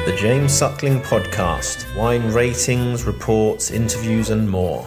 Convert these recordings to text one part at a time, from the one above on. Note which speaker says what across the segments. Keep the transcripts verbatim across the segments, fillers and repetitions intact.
Speaker 1: The James Suckling Podcast. Wine ratings, reports, interviews and more.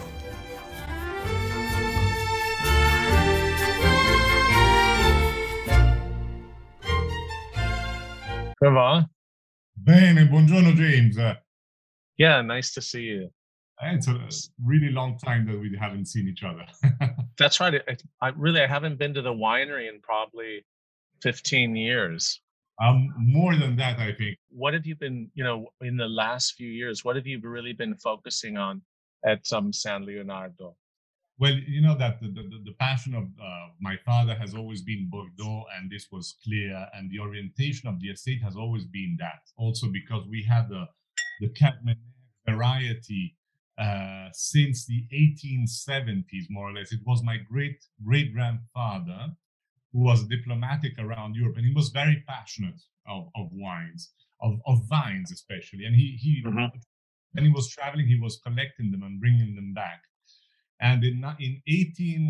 Speaker 2: Come on.
Speaker 3: Bene, buongiorno James.
Speaker 2: Yeah, nice to see you.
Speaker 3: It's a really long time that we haven't seen each other.
Speaker 2: That's right. I, I really I haven't been to the winery in probably fifteen years.
Speaker 3: Um, more than that, I think.
Speaker 2: What have you been, you know, in the last few years, what have you really been focusing on at um, San Leonardo?
Speaker 3: Well, you know that the, the, the passion of uh, my father has always been Bordeaux, and this was clear, and the orientation of the estate has always been that. Also because we had the, the Cabernet variety uh, since the eighteen seventies, more or less. It was my great-great-grandfather who was diplomatic around Europe, and he was very passionate of, of wines, of, of vines especially. And he, he
Speaker 2: Mhm.
Speaker 3: when he was traveling, he was collecting them and bringing them back. And in, in eighteen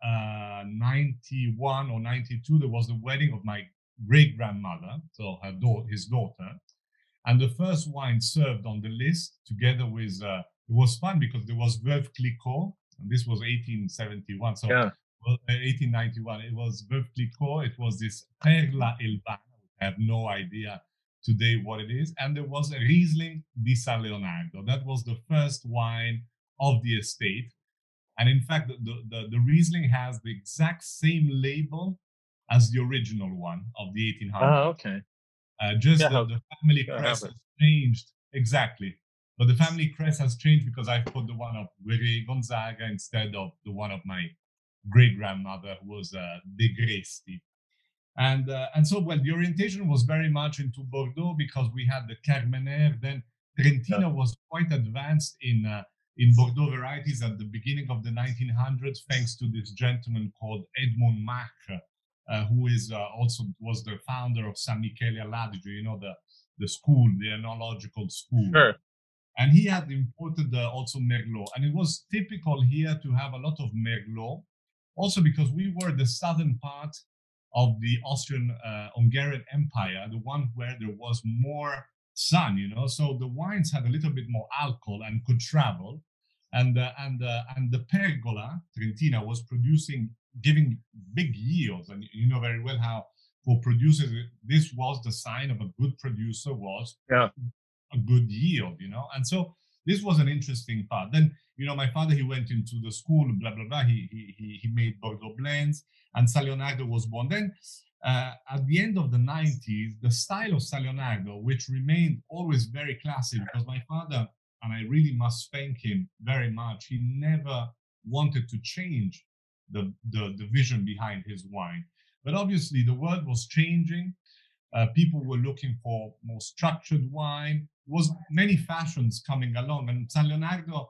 Speaker 3: ninety-one or ninety-two, there was the wedding of my great-grandmother, so her daughter, his daughter. And the first wine served on the list, together with, uh, it was fun because there was Veuve Clicquot, and this was eighteen seventy-one, so
Speaker 2: Yeah.
Speaker 3: well, uh, eighteen ninety-one. It was Veuve Clicquot, it was this Perla Elbana, I have no idea today what it is, and there was a Riesling di San Leonardo. That was the first wine of the estate. And in fact, the, the, the Riesling has the exact same label as the original one of the eighteen hundreds.
Speaker 2: Oh, okay.
Speaker 3: Uh, just
Speaker 2: Yeah,
Speaker 3: the,
Speaker 2: how-
Speaker 3: the family
Speaker 2: yeah,
Speaker 3: crest
Speaker 2: have it.
Speaker 3: has changed. Exactly. But the family crest has changed because I put the one of Guerrier Gonzaga instead of the one of my great-grandmother, who was uh, De Gresti. And, uh, and so, well, the orientation was very much into Bordeaux because we had the Carmenère. Then Trentino
Speaker 2: Yeah.
Speaker 3: was quite advanced in uh, in Bordeaux varieties at the beginning of the nineteen hundreds, thanks to this gentleman called Edmond Macre, uh, who is uh, also was the founder of San Michele all'Adige, you know, the, the school, the enological school.
Speaker 2: Sure.
Speaker 3: And he had imported uh, also Merlot. And it was typical here to have a lot of Merlot, also because we were the southern part of the Austrian-Hungarian uh, Empire, the one where there was more sun, you know, so the wines had a little bit more alcohol and could travel. And uh, and uh, and the Pergola, Trentina, was producing, giving big yields. And you know very well how for producers, this was the sign of a good producer was
Speaker 2: Yeah.
Speaker 3: a good yield, you know. And so this was an interesting part. Then, you know, my father, he went into the school, blah, blah, blah. He he he made Bordeaux blends, and San Leonardo was born. Then uh, at the end of the nineties, the style of San Leonardo, which remained always very classic, because my father, and I really must thank him very much, he never wanted to change the, the, the vision behind his wine. But obviously the world was changing. Uh, people were looking for more structured wine. There was many fashions coming along, and San Leonardo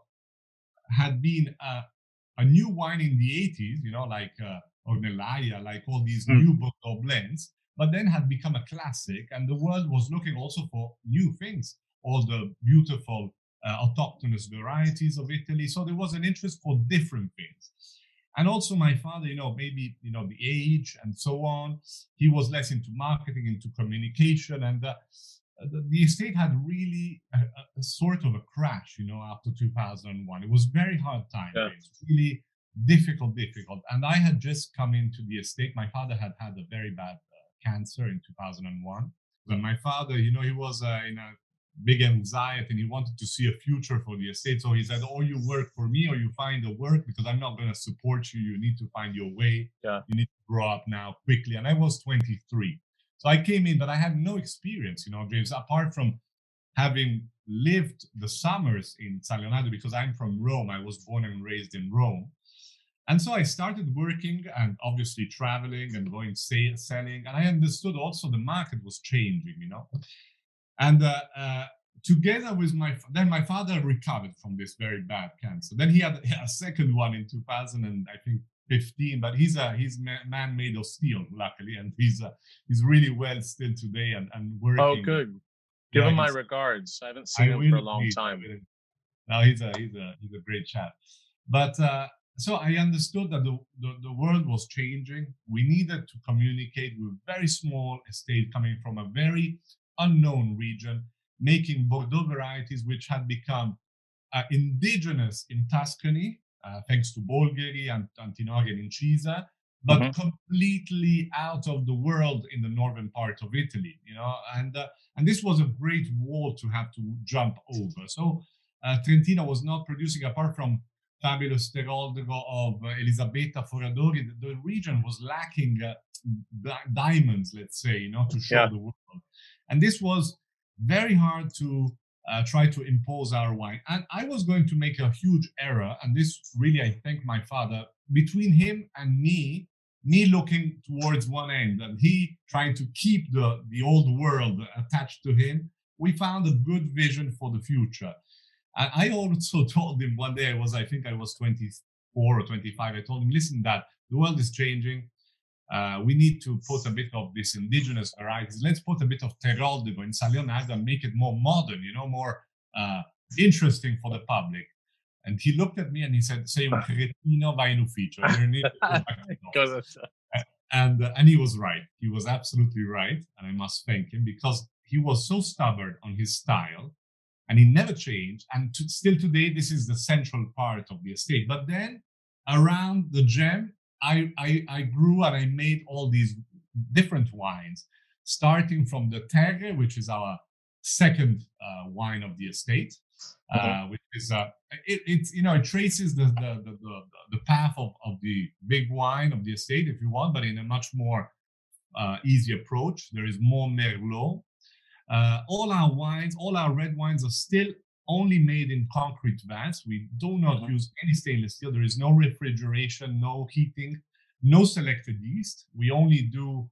Speaker 3: had been uh, a new wine in the eighties, you know, like uh, Ornellaia, like all these
Speaker 2: Mm.
Speaker 3: new Bordeaux blends, but then had become a classic, and the world was looking also for new things, all the beautiful uh, autochthonous varieties of Italy. So there was an interest for different things. And also my father, you know, maybe, you know, the age and so on, he was less into marketing, into communication, and uh, the, the estate had really a, a sort of a crash, you know, after two thousand one. It was very hard time.
Speaker 2: Yeah.
Speaker 3: It's really difficult, difficult. And I had just come into the estate. My father had had a very bad uh, cancer in two thousand one. And my father, you know, he was uh, in a big anxiety, and he wanted to see a future for the estate. So he said, or you work for me or you find a work, because I'm not going to support you. You need to find your way.
Speaker 2: Yeah.
Speaker 3: You need to grow up now quickly. And I was twenty-three. So I came in, but I had no experience, you know, James, apart from having lived the summers in San Leonardo, because I'm from Rome. I was born and raised in Rome. And so I started working and obviously traveling and going say, selling. And I understood also the market was changing, you know. And uh, uh, together with my, then my father recovered from this very bad cancer. Then he had a second one in two thousand, and I think fifteen, but he's a he's a man made of steel, luckily, and he's uh, he's really well still today and, and working.
Speaker 2: Oh, good. Give
Speaker 3: Yeah,
Speaker 2: him my
Speaker 3: he's-
Speaker 2: regards. I haven't
Speaker 3: I
Speaker 2: seen him for a
Speaker 3: will
Speaker 2: long
Speaker 3: indeed, I
Speaker 2: time.
Speaker 3: will. No, he's a he's a he's a great chap. But uh, so I understood that the, the the world was changing. We needed to communicate with very small estate coming from a very unknown region. making Bordeaux varieties which had become uh, indigenous in Tuscany, uh, thanks to Bolgheri and Antinori and Incisa, but mm-hmm. completely out of the world in the northern part of Italy, you know, and uh, and this was a great wall to have to jump over. So uh, Trentino was not producing, apart from fabulous Teroldego of uh, Elisabetta Foradori, the, the region was lacking uh, black diamonds, let's say, you know, to show yeah. the world. And this was very hard to uh, try to impose our wine. And I was going to make a huge error, and this really, I thank my father, between him and me, me looking towards one end and he trying to keep the, the old world attached to him, we found a good vision for the future. And I also told him one day, I was, I think I was twenty-four or twenty-five, I told him, listen, Dad, the world is changing. Uh, we need to put a bit of this indigenous varieties. Let's put a bit of Teroldego in San Leonardo and make it more modern, you know, more uh, interesting for the public. And he looked at me and he said, "Sei un cretino, vai in ufficio." and, uh, and he was right. He was absolutely right. And I must thank him because he was so stubborn on his style and he never changed. And to, still today, this is the central part of the estate. But then around the gem, I, I, I grew and I made all these different wines, starting from the Terre, which is our second uh, wine of the estate. Okay. Uh, which is uh, it, it's you know it traces the the the, the, the path of, of the big wine of the estate, if you want, but in a much more uh, easy approach. There is more Merlot. Uh, all our wines, all our red wines are still only made in concrete vats. We do not mm-hmm. use any stainless steel. There is no refrigeration, no heating, no selected yeast. We only do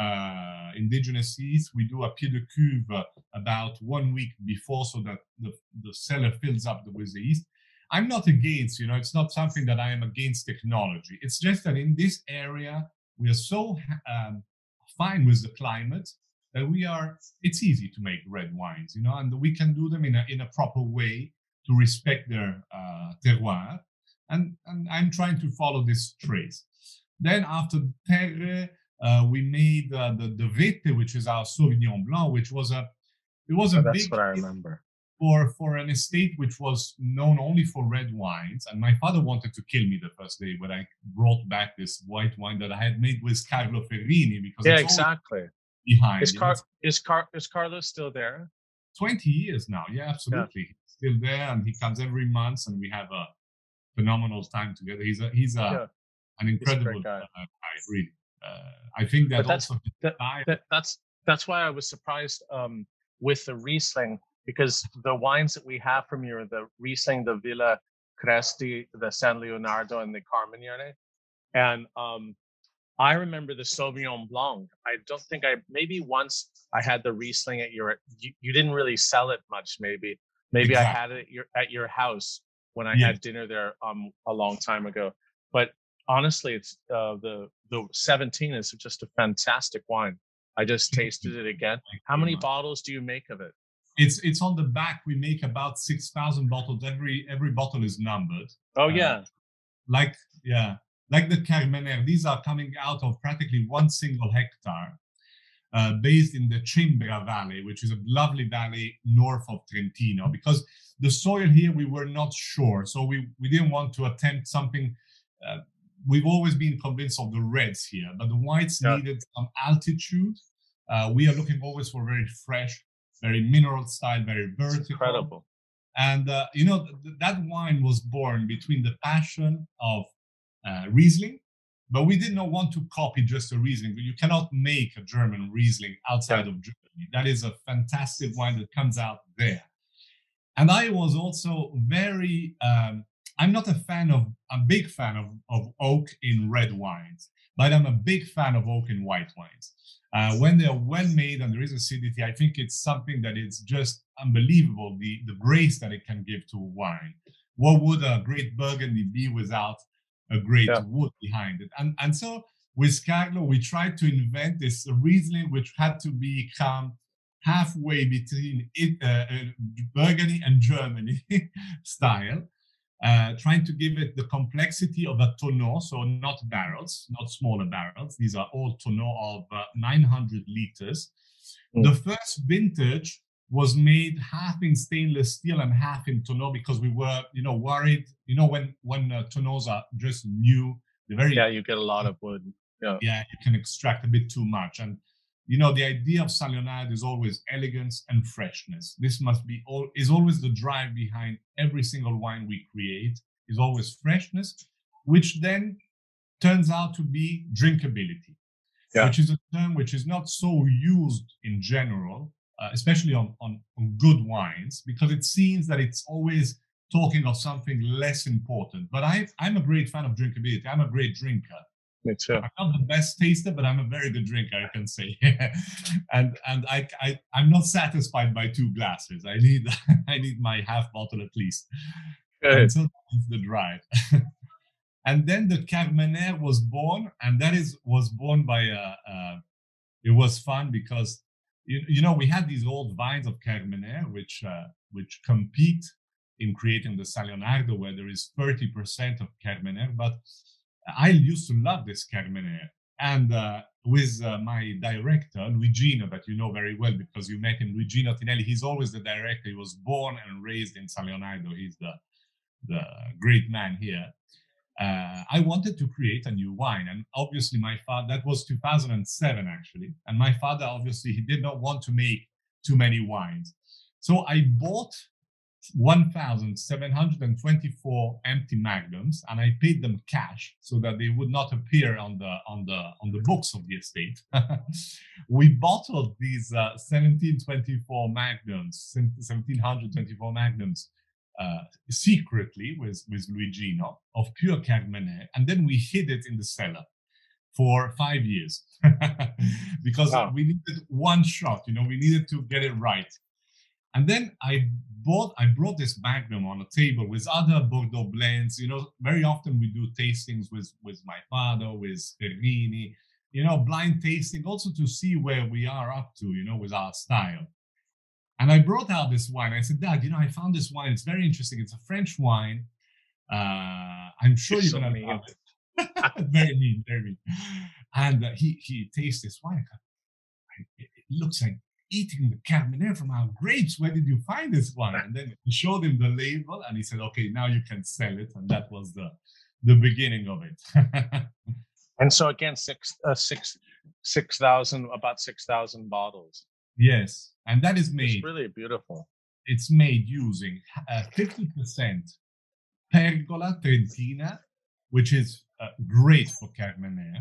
Speaker 3: uh, indigenous yeast. We do a pied de cuve uh, about one week before so that the, the cellar fills up with the yeast. I'm not against, you know, it's not something that I am against technology. It's just that in this area, we are so um, fine with the climate that we are, it's easy to make red wines, you know, and we can do them in a, in a proper way to respect their uh, terroir. And, and I'm trying to follow this trace. Then after Terre, uh, we made uh, the, the Vete, which is our Sauvignon Blanc, which was a, it was a
Speaker 2: oh, that's
Speaker 3: big
Speaker 2: what I remember.
Speaker 3: For, for an estate which was known only for red wines. And my father wanted to kill me the first day when I brought back this white wine that I had made with Carlo Ferrini. Because
Speaker 2: yeah,
Speaker 3: it's
Speaker 2: exactly.
Speaker 3: Behind
Speaker 2: is, Car- is, Car- is Carlos still there?
Speaker 3: twenty years now. Yeah, absolutely. Yeah. He's still there and he comes every month and we have a phenomenal time together. He's a, he's a, yeah. an incredible guy. Uh, guy, really. Uh, I think that
Speaker 2: that's,
Speaker 3: also
Speaker 2: that, that, that's that's why I was surprised um, with the Riesling, because the wines that we have from you are the Riesling, the Villa Cresti, the San Leonardo, and the Carmignane. And um, I remember the Sauvignon Blanc. I don't think I, maybe once I had the Riesling at your, you, you didn't really sell it much, maybe. Maybe exactly. I had it at your, at your house when I yes. had dinner there um, a long time ago. But honestly, it's uh, the the seventeen is just a fantastic wine. I just tasted it again. How many bottles do you make of it?
Speaker 3: It's it's on the back. We make about six thousand bottles. Every every bottle is numbered.
Speaker 2: Oh yeah,
Speaker 3: uh, like yeah, like the Carmenere. These are coming out of practically one single hectare, uh, based in the Cimbra Valley, which is a lovely valley north of Trentino. Because the soil here, we were not sure, so we we didn't want to attempt something. Uh, we've always been convinced of the reds here, but the whites yeah. needed some altitude. Uh, we are looking always for very fresh, very mineral style, very vertical.
Speaker 2: It's incredible.
Speaker 3: And, uh, you know, th- that wine was born between the passion of uh, Riesling, but we did not want to copy just a Riesling. You cannot make a German Riesling outside of Germany. That is a fantastic wine that comes out there. And I was also very, um, I'm not a fan of, a big fan of, of oak in red wines, but I'm a big fan of oak in white wines. Uh, when they are well made and there is acidity, I think it's something that is just unbelievable, the, the grace that it can give to wine. What would a great Burgundy be without a great yeah. wood behind it? And, and so with Carlo, we tried to invent this Riesling, which had to become halfway between it, uh, uh, Burgundy and Germany style. Uh, trying to give it the complexity of a tonneau, so not barrels, not smaller barrels. These are all tonneau of uh, nine hundred liters. Mm. The first vintage was made half in stainless steel and half in tonneau because we were, you know, worried. You know, when when uh, tonneaus are just new, they're very
Speaker 2: yeah, you get a lot of wood. Yeah,
Speaker 3: yeah, you can extract a bit too much. And you know, the idea of San Leonardo is always elegance and freshness. This must be all is always the drive behind every single wine we create. Is always freshness, which then turns out to be drinkability,
Speaker 2: yeah.
Speaker 3: which is a term which is not so used in general, uh, especially on, on, on good wines, because it seems that it's always talking of something less important. But I, I'm a great fan of drinkability. I'm a great drinker.
Speaker 2: Me too.
Speaker 3: I'm not the best taster, but I'm a very good drinker, I can say. and and I, I, I'm not satisfied by two glasses. I need I need my half bottle at least.
Speaker 2: Good.
Speaker 3: And so that's the drive. And then the Carmenère was born, and that is was born by a, a it was fun because you, you know we had these old vines of Carmenère which uh, which compete in creating the San Leonardo, where there is thirty percent of Carmenère. But I used to love this Carmenère, and uh, with uh, my director Luigino, that you know very well because you met him, Luigino Tinelli. He's always the director. He was born and raised in San Leonardo. He's the the great man here. Uh, I wanted to create a new wine, and obviously my father, that was two thousand seven actually, and my father obviously he did not want to make too many wines, so I bought one thousand seven hundred twenty-four empty magnums, and I paid them cash so that they would not appear on the on the on the books of the estate. We bottled these uh, seventeen twenty-four magnums, seventeen twenty-four magnums. Uh, secretly with, with Luigino of pure Carmenère, and then we hid it in the cellar for five years because
Speaker 2: wow.
Speaker 3: we needed one shot, you know, we needed to get it right. And then I bought, I brought this Magnum on a table with other Bordeaux blends. You know, very often we do tastings with, with my father, with Perini, you know, blind tasting, also to see where we are up to, you know, with our style. And I brought out this wine. I said, Dad, you know, I found this wine. It's very interesting. It's a French wine. Uh, I'm sure you're, you're so going to love it. Very mean, very mean. And uh, he he tastes this wine. It, it looks like eating the Carmenère from our grapes. Where did you find this wine? And then we showed him the label, and he said, okay, now you can sell it. And that was the the beginning of it.
Speaker 2: And so again, six uh, six six thousand, about six thousand bottles.
Speaker 3: Yes, and that is made.
Speaker 2: It's really beautiful.
Speaker 3: It's made using uh, fifty percent Pergola Trentina, which is uh, great for Carmenère.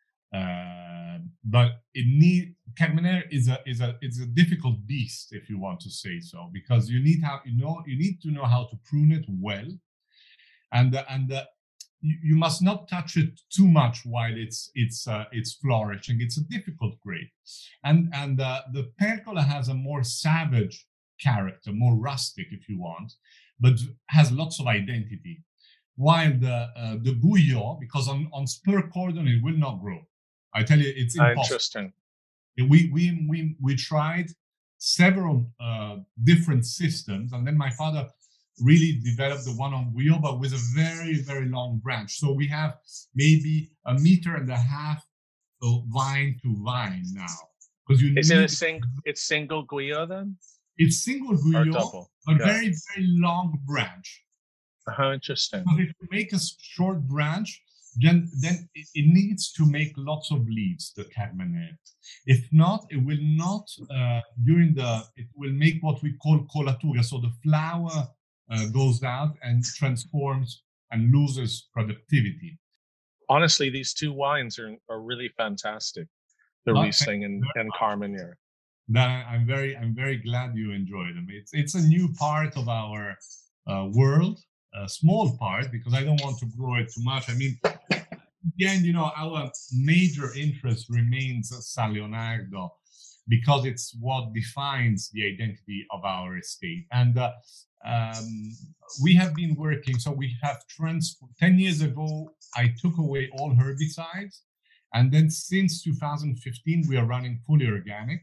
Speaker 3: Uh, but it need Carmenère is a is a it's a difficult beast, if you want to say so, because you need how you know you need to know how to prune it well, and uh, and uh, you, you must not touch it too much while it's it's uh, it's flourishing. It's a difficult grape, and and uh, the Pergola has a more savage character, more rustic, if you want, but has lots of identity. While the uh, the Gouillon, because on on spur cordon it will not grow. I tell you, it's impossible.
Speaker 2: Interesting.
Speaker 3: We we we we tried several uh, different systems, and then my father really developed the one on Gouillon, but with a very very long branch. So we have maybe a meter and a half of vine to vine now. Because you
Speaker 2: is
Speaker 3: need,
Speaker 2: it a single? It's single Gouillon then?
Speaker 3: It's single Gouillon, but
Speaker 2: yeah.
Speaker 3: very very long branch.
Speaker 2: How interesting.
Speaker 3: Because if you make a short branch, then, then it, it needs to make lots of leaves, the Carmenère. If not, it will not, uh, during the, it will make what we call colatura. So the flower uh, goes out and transforms and loses productivity.
Speaker 2: Honestly, these two wines are, are really fantastic. The
Speaker 3: Well,
Speaker 2: Riesling and, and Carmenère.
Speaker 3: That I'm very, I'm very glad you enjoy them. It's, it's a new part of our uh, world. A small part, because I don't want to grow it too much. I mean, again, you know, our major interest remains San Leonardo because it's what defines the identity of our estate. And uh, um, we have been working, so we have transformed. ten years ago, I took away all herbicides. And then since two thousand fifteen, we are running fully organic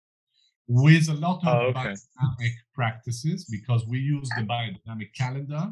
Speaker 3: with a lot of
Speaker 2: oh, okay.
Speaker 3: biodynamic practices, because we use the biodynamic calendar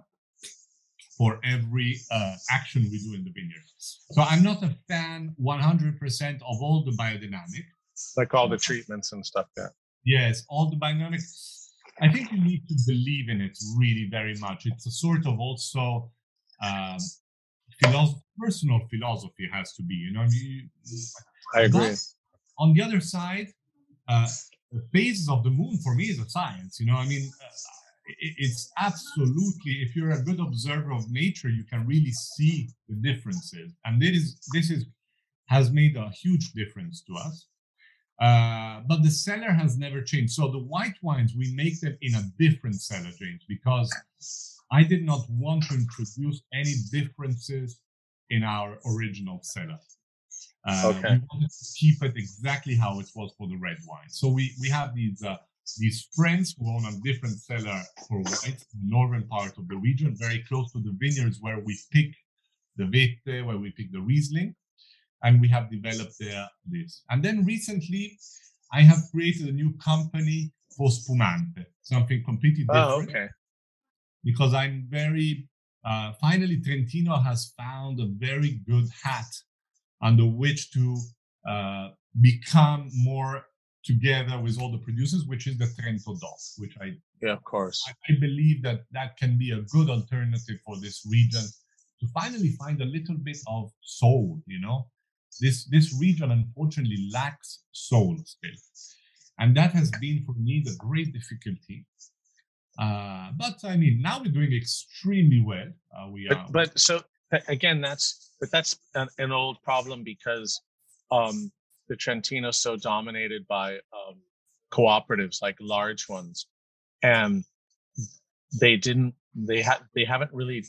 Speaker 3: for every uh, action we do in the vineyard. So I'm not a fan one hundred percent of all the biodynamic.
Speaker 2: Like all the treatments and stuff, yeah.
Speaker 3: Yes, all the biodynamic. I think you need to believe in it really very much. It's a sort of also um, philosophy, personal philosophy has to be, you know. You,
Speaker 2: I agree.
Speaker 3: But on the other side, uh, the phases of the moon for me is a science. You know, I mean, uh, it, it's absolutely. If you're a good observer of nature, you can really see the differences, and this is this is has made a huge difference to us. Uh, but the cellar has never changed. So the white wines, we make them in a different cellar, James, because I did not want to introduce any differences in our original cellar. Uh,
Speaker 2: Okay.
Speaker 3: We wanted to keep it exactly how it was for the red wine. So we, we have these uh, these friends who own a different cellar for whites, the northern part of the region, very close to the vineyards where we pick the Vete, where we pick the Riesling. And we have developed there this. And then recently, I have created a new company for Spumante, something completely different.
Speaker 2: Oh, okay.
Speaker 3: Because I'm very, uh, finally, Trentino has found a very good hat under which to uh, become more together with all the producers, which is the Trento D O C, which I,
Speaker 2: Yeah, of course.
Speaker 3: I, I believe that that can be a good alternative for this region to finally find a little bit of soul, you know? This this region unfortunately lacks soul still, and that has been for me the great difficulty. Uh, but I mean, now we're doing extremely well. Uh, we
Speaker 2: but,
Speaker 3: are,
Speaker 2: but so again, that's but that's an, an old problem because um, the Trentino is so dominated by um, cooperatives, like large ones, and they didn't they have they haven't really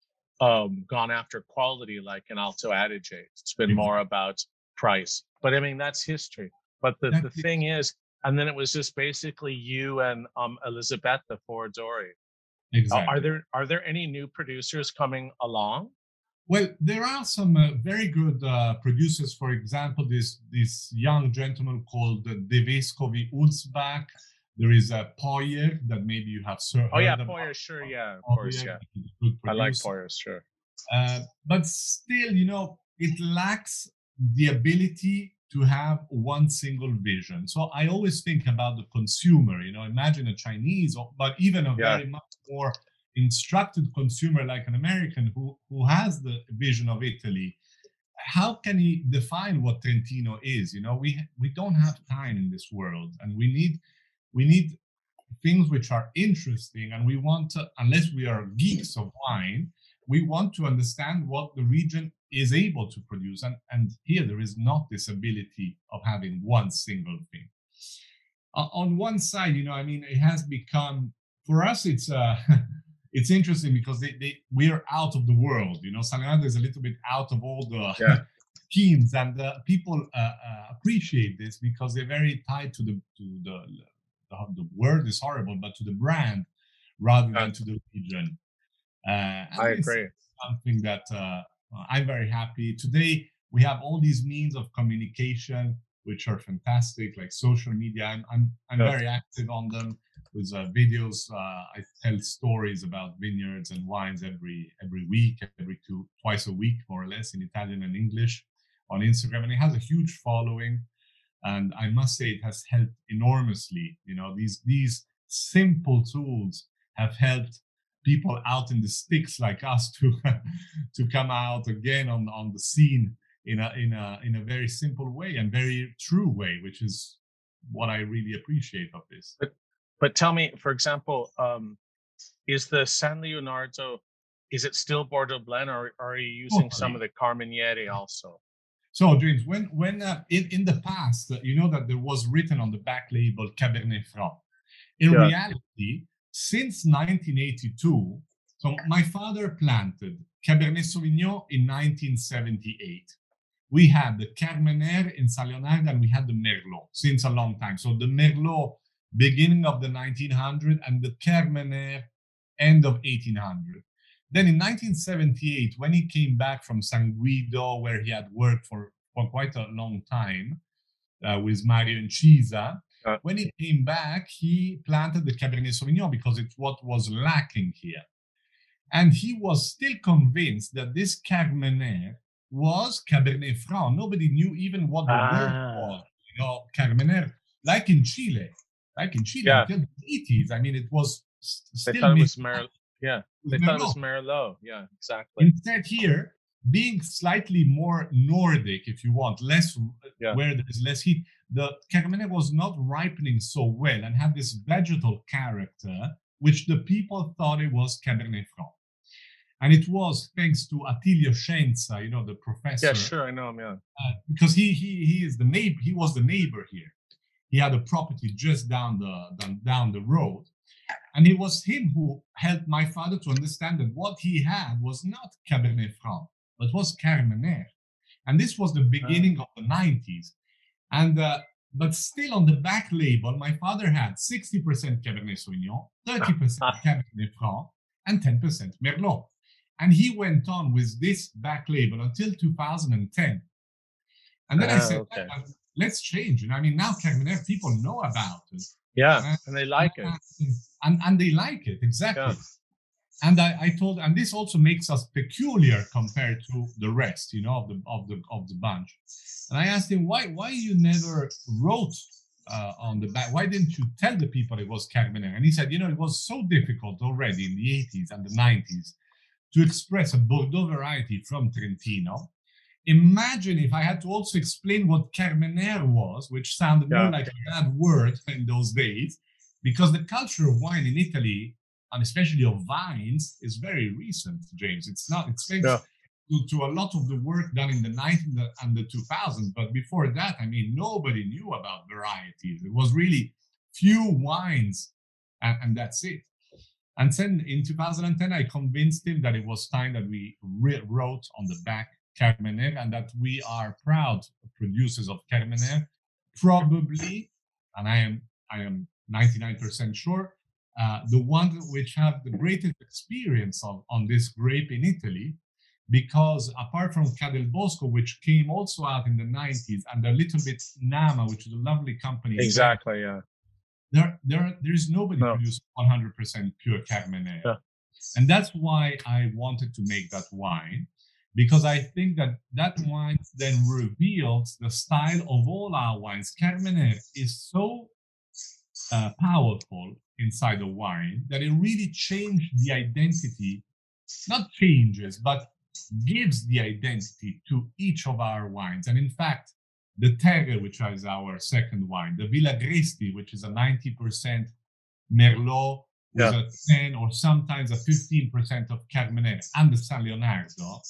Speaker 2: um, gone after quality like in Alto Adige. It's been more about price. But I mean, that's history. But the, the thing is, and then it was just basically you and um, Elisabetta Foradori.
Speaker 3: exactly.
Speaker 2: Uh, are there are there any new producers coming along?
Speaker 3: Well, there are some uh, very good uh, producers. For example, this this young gentleman called De Vescovi Ulzbach. There is a Poyer that maybe you have heard
Speaker 2: Oh yeah,
Speaker 3: about.
Speaker 2: Poyer, sure, yeah, of
Speaker 3: Poyer,
Speaker 2: course, yeah.
Speaker 3: I
Speaker 2: like Poyer, sure.
Speaker 3: Uh, but still, you know, it lacks the ability to have one single vision. So I always think about the consumer. You know, imagine a Chinese, or, but even a
Speaker 2: Yeah.
Speaker 3: very much more instructed consumer like an American who who has the vision of Italy. How can he define what Trentino is? You know, we we don't have time in this world, and we need we need things which are interesting, and we want to, unless we are geeks of wine, we want to understand what the region is able to produce. And, and here there is not this ability of having one single thing. Uh, on one side, you know, I mean, it has become, for us, it's uh, it's interesting because they, they we're out of the world. You know, San Leonardo is a little bit out of all the
Speaker 2: yeah.
Speaker 3: schemes, and uh, people uh, uh, appreciate this because they're very tied to the to the the, the word is horrible, but to the brand rather than to the region. Uh,
Speaker 2: I agree.
Speaker 3: Something that uh, I'm very happy. Today, we have all these means of communication, which are fantastic, like social media. I'm I'm, I'm yeah. very active on them with uh, videos. Uh, I tell stories about vineyards and wines every every week, every two, twice a week, more or less, in Italian and English on Instagram. And it has a huge following. And I must say it has helped enormously. You know, these these simple tools have helped people out in the sticks like us to to come out again on, on the scene in a in a in a very simple way and very true way, which is what I really appreciate of this.
Speaker 2: But but tell me, for example, um, is the San Leonardo, is it still Bordeaux blend, or, or are you using totally. some of the Carmenere also?
Speaker 3: So, James, when when uh, in, in the past, uh, you know that there was written on the back label Cabernet Franc. In yeah. reality, since nineteen eighty-two, so my father planted Cabernet Sauvignon in nineteen seventy-eight. We had the Carmenere in San Leonardo and we had the Merlot since a long time. So the Merlot, beginning of the nineteen hundreds, and the Carmenere, end of eighteen hundred. Then in nineteen seventy-eight, when he came back from San Guido, where he had worked for, for quite a long time uh, with Mario Incisa, uh, when he came back, he planted the Cabernet Sauvignon because it's what was lacking here. And he was still convinced that this Carmenere was Cabernet Franc. Nobody knew even what the ah. word was. You know, Carmenere, like in Chile. like in Chile
Speaker 2: Yeah.
Speaker 3: until the eighties. I mean, it was
Speaker 2: They
Speaker 3: still
Speaker 2: thought it was
Speaker 3: missing
Speaker 2: Mer. Yeah,
Speaker 3: with
Speaker 2: they thought it was
Speaker 3: Merlot.
Speaker 2: Merlot. Yeah, exactly.
Speaker 3: Instead, here, being slightly more Nordic, if you want, less
Speaker 2: Yeah.
Speaker 3: where there's less heat, the Carmenère was not ripening so well and had this vegetal character, which the people thought it was Cabernet Franc. And it was thanks to Attilio Scienza, you know, the professor.
Speaker 2: Yeah, sure, I know him. Yeah,
Speaker 3: uh, because he he he is the neighbor. He was the neighbor here. He had a property just down the down, down the road, and it was him who helped my father to understand that what he had was not Cabernet Franc, but was Carmenère. And this was the beginning of the nineties. And uh, but still on the back label, my father had sixty percent Cabernet Sauvignon, thirty percent Cabernet Franc, and ten percent Merlot. And he went on with this back label until two thousand ten. And then uh, I said,
Speaker 2: okay.
Speaker 3: let's change it. I mean, now Carmenère, people know about it.
Speaker 2: Yeah, and, and they like it.
Speaker 3: And, and they like it, exactly.
Speaker 2: Yeah.
Speaker 3: And I, I told, and this also makes us peculiar compared to the rest, you know, of the of the of the bunch. And I asked him, why why you never wrote uh, on the back? Why didn't you tell the people it was Carmenère? And he said, you know, it was so difficult already in the eighties and the nineties to express a Bordeaux variety from Trentino. Imagine if I had to also explain what Carmenère was, which sounded yeah. more like a bad word in those days, because the culture of wine in Italy, and especially of vines, is very recent, James. It's not, it's thanks yeah. to, to a lot of the work done in the nineties and the two thousands. But before that, I mean, nobody knew about varieties. It was really few wines, and, and that's it. And then in two thousand ten, I convinced him that it was time that we re- wrote on the back Carmenère, and that we are proud producers of Carmenère. Probably, and I am I am ninety-nine percent sure, uh, the ones which have the greatest experience of, on this grape in Italy, because apart from Ca del Bosco, which came also out in the nineties, and a little bit Nama, which is a lovely company.
Speaker 2: Exactly, yeah.
Speaker 3: There, there, there is nobody
Speaker 2: no.
Speaker 3: producing one hundred percent pure Carmenère.
Speaker 2: Yeah.
Speaker 3: And that's why I wanted to make that wine, because I think that that wine then reveals the style of all our wines. Carmenère is so uh, powerful inside the wine that it really changed the identity, not changes, but gives the identity to each of our wines. And in fact, the Terre, which is our second wine, the Villagresti, which is a ninety percent Merlot with yeah. a ten or sometimes a fifteen percent of Carmenère, and the San Leonardo,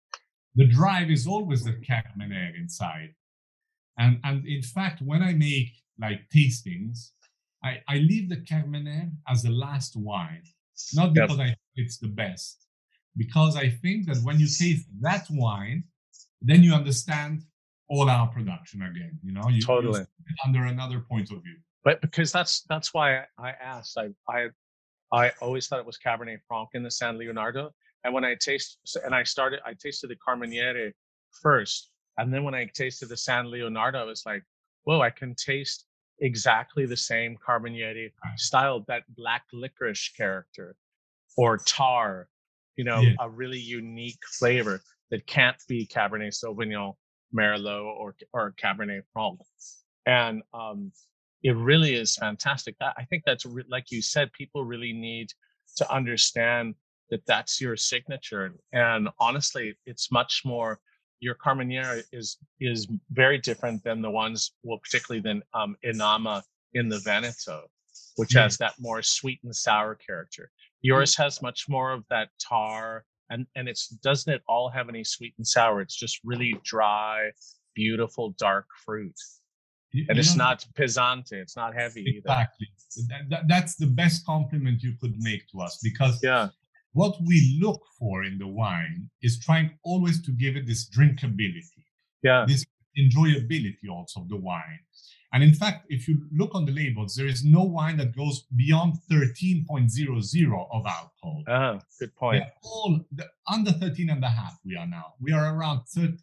Speaker 3: the drive is always the Carmenère inside. And, and in fact, when I make like tastings, I, I leave the Carmenère as the last wine, not because yep. I think it's the best, because I think that when you taste that wine, then you understand all our production again, you know, you,
Speaker 2: totally
Speaker 3: you under another point of view.
Speaker 2: But because that's that's why I asked. I I I always thought it was Cabernet Franc in the San Leonardo, and when I taste and I started, I tasted the Carmenère first, and then when I tasted the San Leonardo, I was like, whoa, I can taste exactly the same Carmenère style, that black licorice character, or tar, you know, yeah. a really unique flavor that can't be Cabernet Sauvignon, Merlot, or or Cabernet Franc. And um, it really is fantastic. I think that's re- like you said, people really need to understand that that's your signature. And honestly, it's much more. Your Carmenère is is very different than the ones, well, particularly than um, Inama in the Veneto, which yeah. has that more sweet and sour character. Yours has much more of that tar, and and it's doesn't it all have any sweet and sour? It's just really dry, beautiful, dark fruit, you, and you it's know, not pesante. It's not heavy
Speaker 3: exactly.
Speaker 2: either.
Speaker 3: That, that, that's the best compliment you could make to us, because
Speaker 2: yeah.
Speaker 3: what we look for in the wine is trying always to give it this drinkability,
Speaker 2: yeah,
Speaker 3: this enjoyability also of the wine. And in fact, if you look on the labels, there is no wine that goes beyond thirteen point zero zero of alcohol.
Speaker 2: Ah, good point.
Speaker 3: They're all the, under thirteen and a half we are now. We are around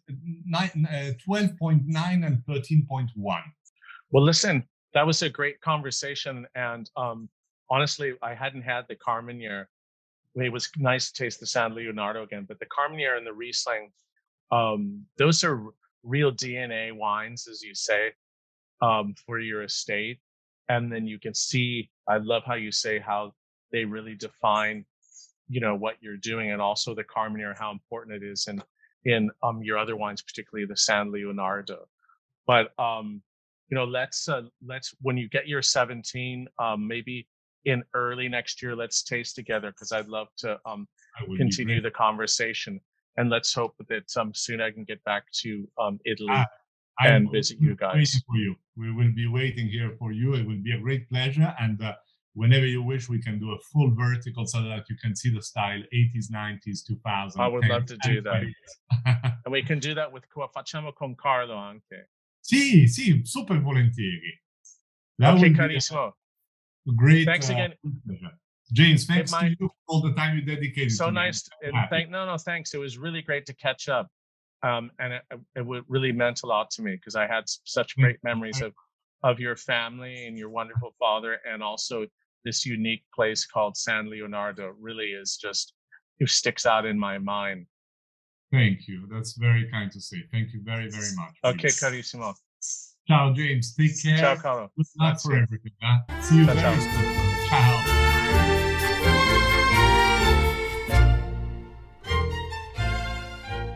Speaker 3: twelve point nine and thirteen point one.
Speaker 2: Well, listen, that was a great conversation. And um, honestly, I hadn't had the Carmenère. It was nice to taste the San Leonardo again, but the Carmenère and the Riesling, um, those are real D N A wines, as you say, um, for your estate. and then you can see, I love how you say how they really define, you know, what you're doing, and also the Carmenere, how important it is in, in um, your other wines, particularly the San Leonardo. But, um, you know, let's, uh, let's, when you get your seventeen, um, maybe in early next year, let's taste together, because I'd love to um, continue the conversation. And let's hope that um, soon I can get back to um, Italy ah, and visit you guys.
Speaker 3: Waiting for you. We will be waiting here for you. It will be a great pleasure. And uh, whenever you wish, we can do a full vertical so that you can see the style eighties, nineties, two thousands.
Speaker 2: I would love to do that. And we can do that with, facciamo con Carlo anche.
Speaker 3: Sì, sì, super volentieri.
Speaker 2: That okay, carissimo.
Speaker 3: Great.
Speaker 2: Thanks
Speaker 3: uh,
Speaker 2: again.
Speaker 3: James, thanks to you for all the time you dedicated.
Speaker 2: So
Speaker 3: to
Speaker 2: nice.
Speaker 3: Me.
Speaker 2: And thank, no, no, thanks. It was really great to catch up. Um, and it, it really meant a lot to me, because I had such great memories of, of your family and your wonderful father, and also this unique place called San Leonardo. Really is just, it sticks out in my mind.
Speaker 3: Thank you. That's very kind to say. Thank you very, very much.
Speaker 2: Okay, carissimo.
Speaker 3: Ciao, James. Take care.
Speaker 2: Ciao, Carlo.
Speaker 3: Good luck for everything. Huh? See you ciao, very ciao. soon. Ciao.